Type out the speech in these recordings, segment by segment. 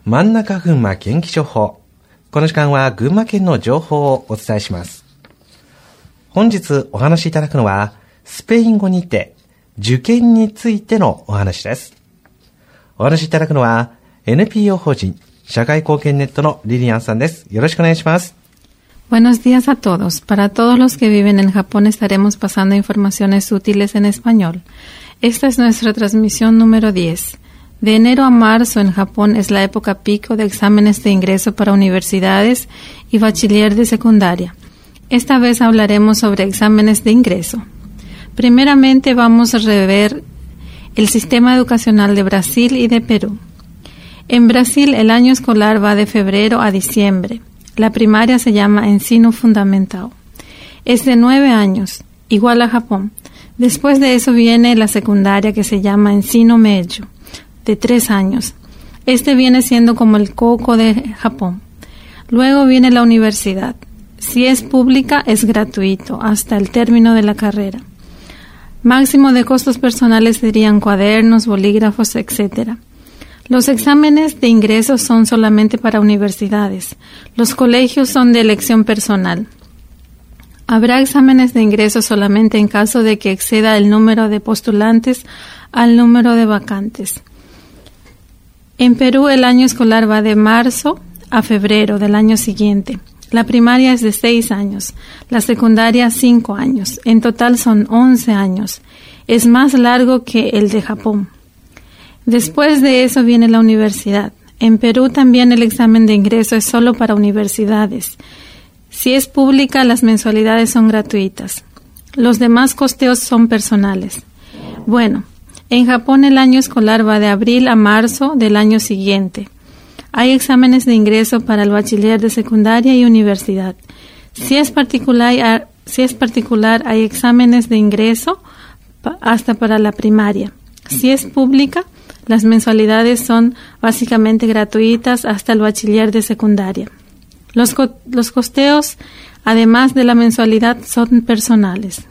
真ん中群馬元気情報。この時間は群馬県の情報をお伝えします。本日お話しいただくのは、スペイン語にて受験についてのお話です。お話しいただくのは NPO 法人社会貢献ネットのリリアンさんです。よろしくお願いします。 Buenos días a todos. Para todos los que viven en Japón estaremos pasando informaciones útiles en español. Esta es nuestra transmisión número 10. De enero a marzo en Japón es la época pico de exámenes de ingreso para universidades y bachiller de secundaria. Esta vez hablaremos sobre exámenes de ingreso. Primeramente vamos a rever el sistema educacional de Brasil y de Perú. En Brasil el año escolar va de febrero a diciembre. La primaria se llama ensino fundamental. Es de 9 años, igual a Japón. Después de eso viene la secundaria que se llama ensino medio, de 3 años. Este viene siendo como el coco de Japón. Luego viene la universidad. Si es pública, es gratuito hasta el término de la carrera. Máximo de costos personales serían cuadernos, bolígrafos, etc. Los exámenes de ingreso son solamente para universidades. Los colegios son de elección personal. Habrá exámenes de ingreso solamente en caso de que exceda el número de postulantes al número de vacantes. En Perú el año escolar va de marzo a febrero del año siguiente. La primaria es de 6 años, la secundaria 5 años. En total son 11 años. Es más largo que el de Japón. Después de eso viene la universidad. En Perú también el examen de ingreso es solo para universidades. Si es pública, las mensualidades son gratuitas. Los demás costeos son personales. Bueno, en Japón el año escolar va de abril a marzo del año siguiente. Hay exámenes de ingreso para el bachiller de secundaria y universidad. Si es particular hay exámenes de ingreso hasta para la primaria. Si es pública, las mensualidades son básicamente gratuitas hasta el bachiller de secundaria. Los costeos, además de la mensualidad, son personales.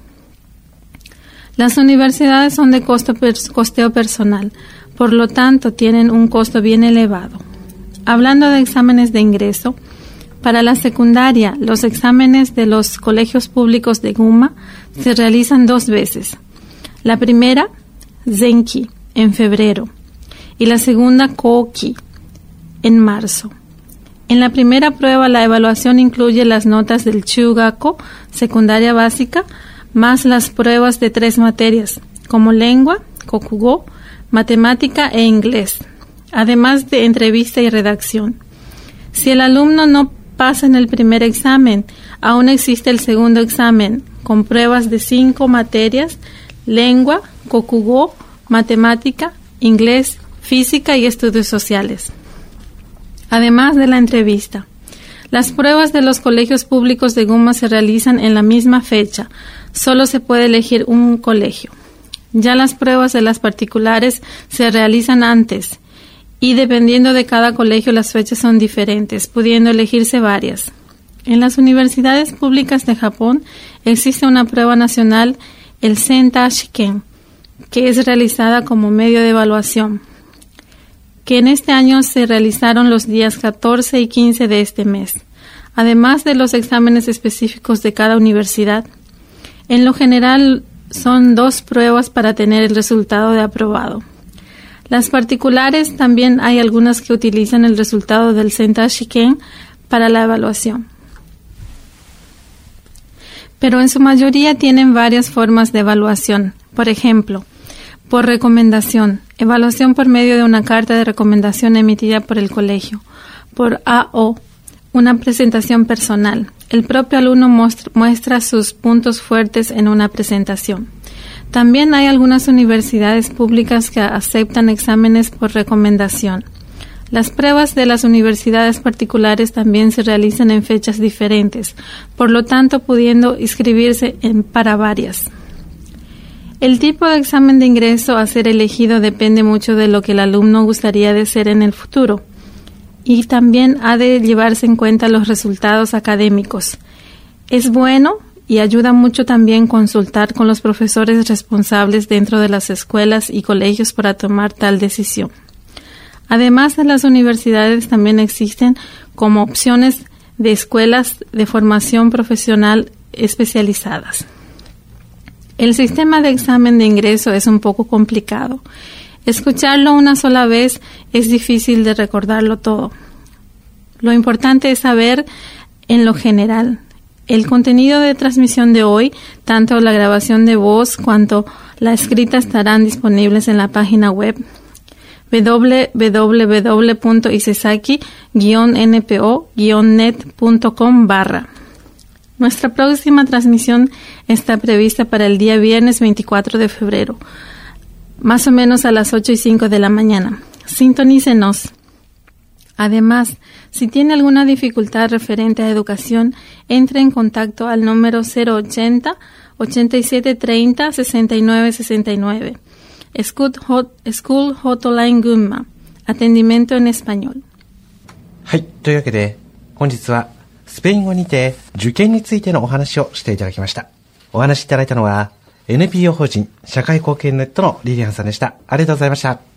Las universidades son de costeo personal, por lo tanto tienen un costo bien elevado. Hablando de exámenes de ingreso, para la secundaria, los exámenes de los colegios públicos de Gunma se realizan 2 veces. La primera, Zenki, en febrero, y la segunda, Koki, en marzo. En la primera prueba, la evaluación incluye las notas del Chugako, secundaria básica, más las pruebas de 3 materias, como lengua, kokugo, matemática e inglés, además de entrevista y redacción. Si el alumno no pasa en el primer examen, aún existe el segundo examen, con pruebas de 5 materias, lengua, kokugo, matemática, inglés, física y estudios sociales. Además de la entrevista. Las pruebas de los colegios públicos de Gunma se realizan en la misma fecha. Solo se puede elegir un colegio. Ya las pruebas de las particulares se realizan antes y dependiendo de cada colegio las fechas son diferentes, pudiendo elegirse varias. En las universidades públicas de Japón existe una prueba nacional, el Senta Shiken, que es realizada como medio de evaluación, que en este año se realizaron los días 14 y 15 de este mes, además de los exámenes específicos de cada universidad. En lo general son 2 pruebas para tener el resultado de aprobado. Las particulares también hay algunas que utilizan el resultado del Senta Shiken para la evaluación, pero en su mayoría tienen varias formas de evaluación. Por ejemplo, por recomendación, evaluación por medio de una carta de recomendación emitida por el colegio. Por AO, una presentación personal. El propio alumno muestra sus puntos fuertes en una presentación. También hay algunas universidades públicas que aceptan exámenes por recomendación. Las pruebas de las universidades particulares también se realizan en fechas diferentes, por lo tanto pudiendo inscribirse para varias. El tipo de examen de ingreso a ser elegido depende mucho de lo que el alumno gustaría de ser en el futuro y también ha de llevarse en cuenta los resultados académicos. Es bueno y ayuda mucho también consultar con los profesores responsables dentro de las escuelas y colegios para tomar tal decisión. Además de las universidades, también existen como opciones de escuelas de formación profesional especializadas. El sistema de examen de ingreso es un poco complicado. Escucharlo una sola vez es difícil de recordarlo todo. Lo importante es saber en lo general. El contenido de transmisión de hoy, tanto la grabación de voz cuanto la escrita, estarán disponibles en la página web www.isesaki-npo-net.com/. Nuestra próxima transmisión está prevista para el día viernes 24 de febrero, más o menos a las 8:05 de la mañana. Sintonícenos. Además, si tiene alguna dificultad referente a educación, entre en contacto al número 080-8730-6969. School Hotline Gunma. Atendimiento en español. はい。というわけで、本日はスペイン語にて受験についてのお話をしていただきました。お話しいただいたのは NPO 法人社会貢献ネットのリリアンさんでした。ありがとうございました。